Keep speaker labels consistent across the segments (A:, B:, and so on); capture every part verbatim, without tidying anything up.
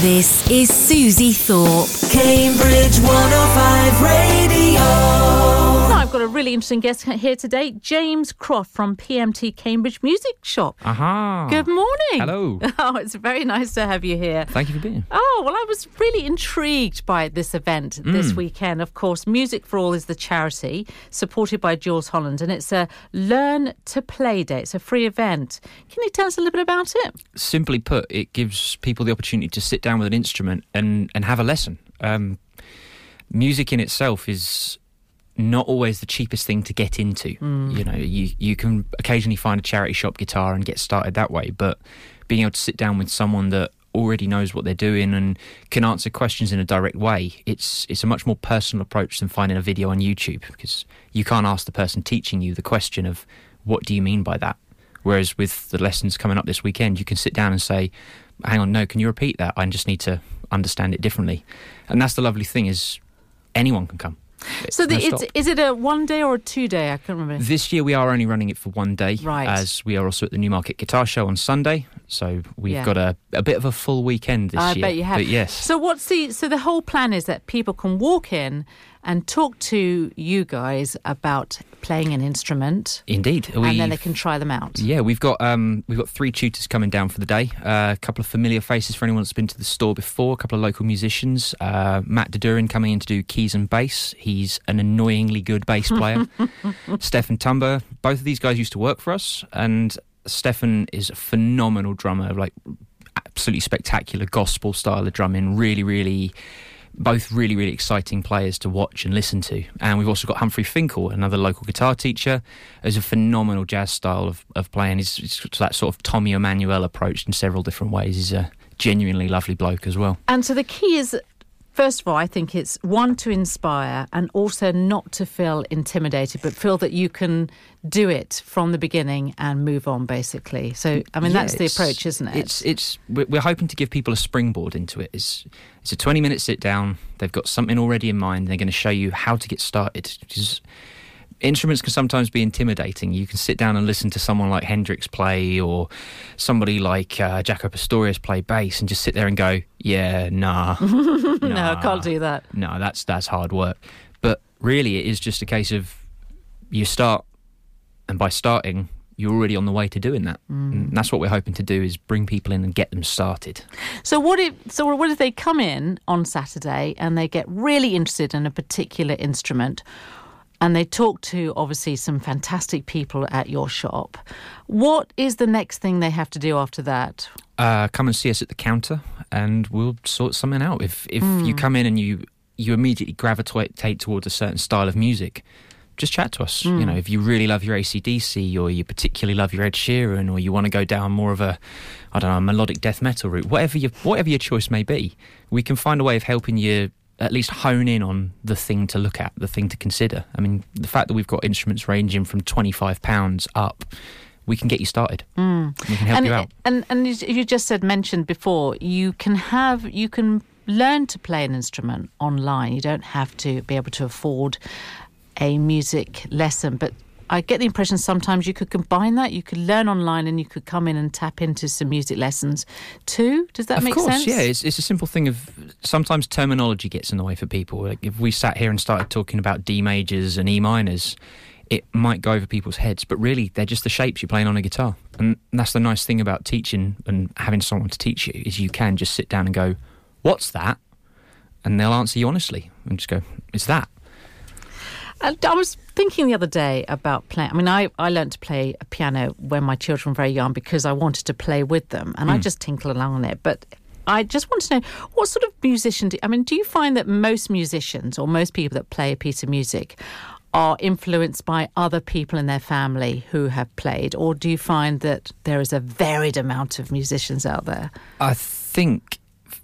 A: This is Susie Thorpe, Cambridge one oh five Radio.
B: I've got a really interesting guest here today, James Croft from P M T Cambridge Music Shop.
C: Aha.
B: Good morning.
C: Hello.
B: Oh, it's very nice to have you here.
C: Thank you for being here.
B: Oh, well, I was really intrigued by this event
C: Mm.
B: this weekend. Of course, Music for All is the charity, supported by Jules Holland, and it's a Learn to Play Day. It's a free event. Can you tell us a little bit about it?
C: Simply put, it gives people the opportunity to sit down with an instrument and, and have a lesson. Um, music in itself is not always the cheapest thing to get into. Mm. You know, you, you can occasionally find a charity shop guitar and get started that way, but being able to sit down with someone that already knows what they're doing and can answer questions in a direct way, it's it's a much more personal approach than finding a video on YouTube, because you can't ask the person teaching you the question of what do you mean by that. Whereas with the lessons coming up this weekend, you can sit down and say, hang on, no, can you repeat that? I just need to understand it differently. And that's the lovely thing, is anyone can come.
B: So the,
C: no
B: it's,
C: stop.
B: is it a one day or a two day? I can't remember.
C: This year we are only running it for one day,
B: Right.
C: as we are also at the Newmarket Guitar Show on Sunday. So we've
B: Yeah.
C: got a, a bit of a full weekend this
B: I
C: year.
B: bet you have.
C: But yes.
B: So what's the so the whole plan is that people can walk in and talk to you guys about playing an instrument,
C: Indeed.
B: and then they
C: We've-
B: can try them out.
C: Yeah, we've got um, we've got three tutors coming down for the day. Uh, a couple of familiar faces for anyone that's been to the store before. A couple of local musicians. Uh, Matt Dedurin coming in to do keys and bass. He's an annoyingly good bass player. Stefan Tumber. Both of these guys used to work for us, and Stefan is a phenomenal drummer. Like absolutely spectacular gospel style of drumming. Really, really. Both really, really exciting players to watch and listen to. And we've also got Humphrey Finkel, another local guitar teacher, who's a phenomenal jazz style of, of playing. He's, he's got that sort of Tommy Emmanuel approach in several different ways. He's a genuinely lovely bloke as well.
B: And so the key is, first of all, I think it's one, to inspire, and also not to feel intimidated, but feel that you can do it from the beginning and move on, basically. So, I mean,
C: Yeah,
B: that's the
C: it's-
B: approach, isn't it?
C: It's it's we're we're hoping to give people a springboard into it. It's it's a twenty minute sit down. They've got something already in mind. They're going to show you how to get started. Because instruments can sometimes be intimidating. You can sit down and listen to someone like Hendrix play, or somebody like uh, Jaco Pastorius play bass, and just sit there and go, yeah, nah,
B: no,
C: nah.
B: I can't do that.
C: No, that's that's hard work. But really, it is just a case of you start, and by starting, you're already on the way to doing that.
B: Mm.
C: And that's what we're hoping to do, is bring people in and get them started.
B: So what if so what if they come in on Saturday and they get really interested in a particular instrument, and they talk to, obviously, some fantastic people at your shop? What is the next thing they have to do after that?
C: Uh, come and see us at the counter, and we'll sort something out. If if
B: Mm.
C: you come in and you you immediately gravitate towards a certain style of music, just chat to us.
B: Mm.
C: You know, if you really love your A C D C, or you particularly love your Ed Sheeran, or you want to go down more of a, I don't know, a melodic death metal route, whatever your whatever your choice may be, we can find a way of helping you at least hone in on the thing to look at, the thing to consider. I mean, the fact that we've got instruments ranging from twenty-five pounds up, we can get you started.
B: Mm.
C: We can help
B: and,
C: you out.
B: And and you just said mentioned before, you can have you can learn to play an instrument online. You don't have to be able to afford a music lesson, but I get the impression sometimes you could combine that. You could learn online and you could come in and tap into some music lessons too. Does that
C: of
B: make
C: course,
B: sense?
C: yeah. It's, it's a simple thing of sometimes terminology gets in the way for people. Like if we sat here and started talking about D majors and E minors, it might go over people's heads, but really they're just the shapes you're playing on a guitar. And that's the nice thing about teaching and having someone to teach you, is you can just sit down and go, what's that? And they'll answer you honestly and just go, it's that.
B: I I was thinking the other day about playing. I mean, I, I learned to play a piano when my children were very young because I wanted to play with them, and
C: Mm.
B: I just tinkle along on it. But I just want to know, what sort of musician do I mean, do you find that most musicians or most people that play a piece of music are influenced by other people in their family who have played, or do you find that there is a varied amount of musicians out there?
C: I think,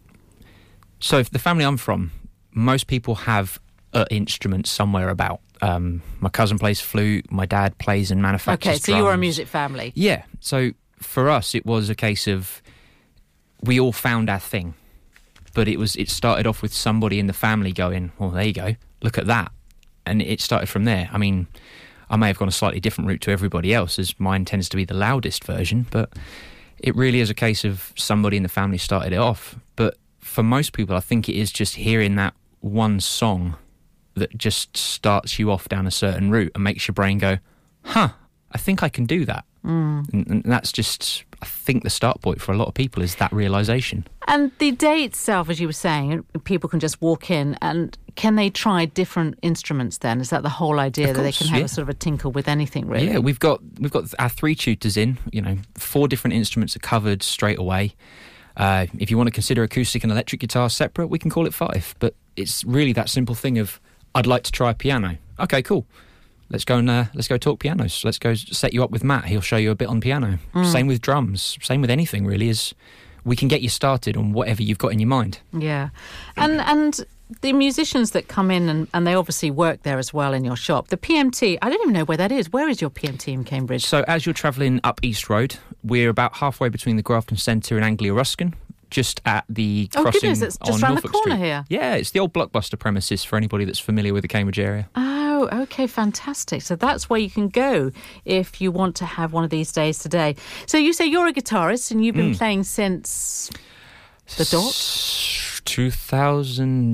C: so if the family I'm from, most people have an instrument somewhere about. Um, my cousin plays flute, my dad plays and manufactures
B: Okay, so you're a
C: drums.
B: music family.
C: Yeah, so for us it was a case of we all found our thing, but it was it started off with somebody in the family going, well, there you go, look at that, and it started from there. I mean, I may have gone a slightly different route to everybody else, as mine tends to be the loudest version, but it really is a case of somebody in the family started it off. But for most people, I think it is just hearing that one song that just starts you off down a certain route and makes your brain go, huh, I think I can do that. Mm. And, and that's just, I think, the start point for a lot of people is that realisation.
B: And the day itself, as you were saying, people can just walk in, and can they try different instruments then? Is that the whole idea,
C: Of
B: that
C: course,
B: they can have
C: yeah.
B: a sort of a tinkle with anything, really?
C: Yeah, we've got we've got our three tutors in, you know, four different instruments are covered straight away. Uh, if you want to consider acoustic and electric guitar separate, we can call it five. But it's really that simple thing of, I'd like to try piano. Okay, cool. Let's go and uh, let's go talk pianos. Let's go set you up with Matt. He'll show you a bit on piano. Mm. Same with drums. Same with anything, really, is we can get you started on whatever you've got in your mind.
B: Yeah. And and the musicians that come in, and, and they obviously work there as well in your shop. The P M T, I don't even know where that is. Where is your P M T in Cambridge?
C: So as you're travelling up East Road, we're about halfway between the Grafton Centre and Anglia Ruskin, just at the
B: oh,
C: crossing
B: goodness, it's just
C: on
B: round
C: Norfolk
B: the corner
C: Street.
B: here.
C: Yeah, it's the old Blockbuster premises for anybody that's familiar with the Cambridge area.
B: Oh, okay, fantastic. So that's where you can go if you want to have one of these days today. So you say you're a guitarist and you've been
C: Mm.
B: playing since the dot?
C: two thousand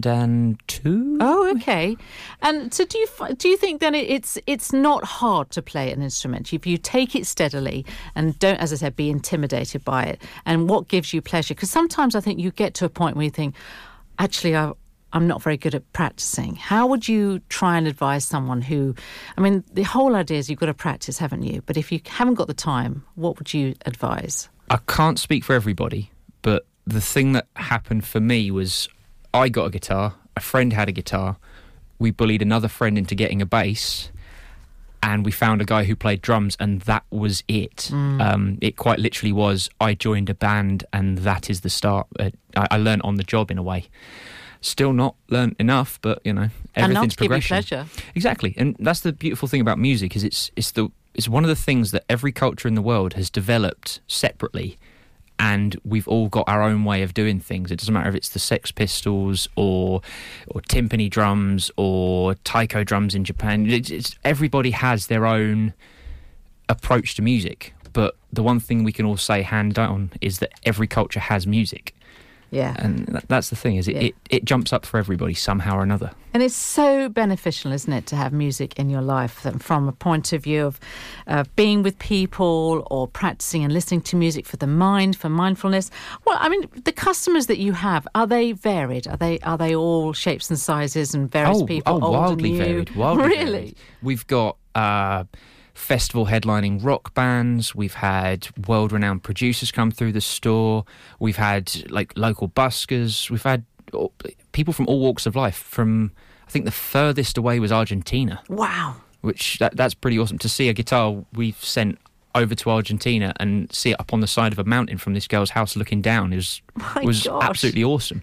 C: two.
B: Oh, okay. And so do you fi- do you think then it- it's it's not hard to play an instrument if you take it steadily and don't, as I said, be intimidated by it, and what gives you pleasure? Because sometimes I think you get to a point where you think, actually, I, I'm not very good at practicing. How would you try and advise someone who, I mean, the whole idea is you've got to practice, haven't you? But if you haven't got the time, what would you advise?
C: I can't speak for everybody, but the thing that happened for me was I got a guitar, a friend had a guitar, we bullied another friend into getting a bass, and we found a guy who played drums, and that was it. Mm. Um, it quite literally was, I joined a band, and that is the start. Uh, I, I learned on the job in a way. Still not learned enough, but, you know, everything's progression.
B: Enough to give you pleasure.
C: Exactly, and that's the beautiful thing about music, is it's it's the it's one of the things that every culture in the world has developed separately, and we've all got our own way of doing things. It doesn't matter if it's the Sex Pistols or or timpani drums or taiko drums in Japan. It's, it's, everybody has their own approach to music, but the one thing we can all say hand down is that every culture has music.
B: Yeah.
C: And that, that's the thing, is it,
B: yeah.
C: it, it jumps up for everybody somehow or another.
B: And it's so beneficial, isn't it, to have music in your life from a point of view of uh, being with people or practicing and listening to music for the mind, for mindfulness. Well, I mean, the customers that you have, are they varied? Are they are they all shapes and sizes and various
C: oh,
B: people?
C: Oh,
B: old
C: wildly
B: and new?
C: varied. Wildly
B: really?
C: Varied. We've got uh, festival headlining rock bands. We've had world-renowned producers come through the store. We've had like local buskers. We've had people from all walks of life. From, I think the furthest away was Argentina.
B: Wow.
C: Which that, that's pretty awesome to see. A guitar we've sent over to Argentina and see it up on the side of a mountain from this girl's house looking down is
B: My
C: was
B: gosh.
C: absolutely awesome.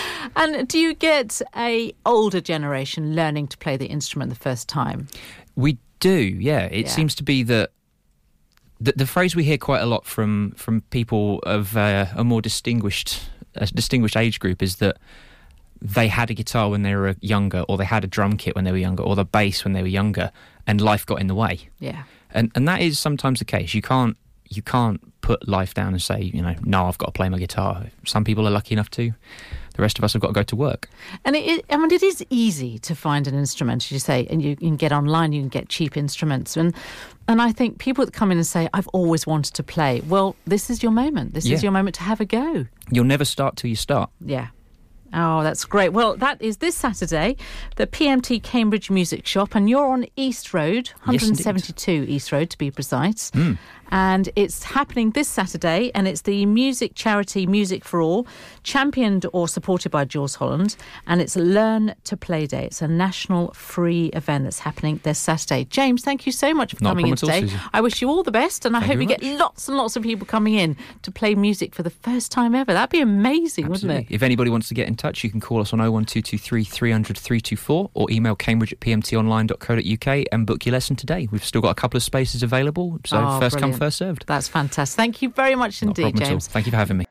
B: And do you get a older generation learning to play the instrument the first time?
C: We do, yeah. It
B: Yeah.
C: seems to be that the, the phrase we hear quite a lot from from people of uh, a more distinguished a distinguished age group is that they had a guitar when they were younger, or they had a drum kit when they were younger, or the bass when they were younger, and life got in the way.
B: Yeah.
C: And and that is sometimes the case. You can't you can't put life down and say, you know, no, I've got to play my guitar. Some people are lucky enough to. The rest of us have got to go to work.
B: And it, it, I mean, it is easy to find an instrument, as you say, and you, you can get online, you can get cheap instruments. And and I think people that come in and say, I've always wanted to play, well, this is your moment. This
C: Yeah.
B: is your moment to have a go.
C: You'll never start till you start.
B: Yeah. Oh, that's great. Well, that is this Saturday, the P M T Cambridge Music Shop, and you're on East Road, one seventy-two East Road to be precise.
C: Mm.
B: And it's happening this Saturday, and it's the music charity Music for All, championed or supported by Jules Holland, and it's Learn to Play Day. It's a national free event that's happening this Saturday. James, thank you so much for
C: Not a
B: coming in
C: problem at all,
B: today.
C: Susie.
B: I wish you all the best, and I
C: Thank
B: hope
C: you
B: you
C: very
B: get lots and lots of people coming in to play music for the first time ever. That'd be amazing,
C: Absolutely.
B: wouldn't it?
C: If anybody wants to get in touch, you can call us on oh one two two three, three hundred, three two four or email cambridge at p m t online dot co dot u k and book your lesson today. We've still got a couple of spaces available, so
B: Oh,
C: first
B: brilliant.
C: come, first served.
B: That's fantastic. Thank you very much
C: Not a
B: indeed,
C: problem at all.
B: James.
C: Thank you for having me.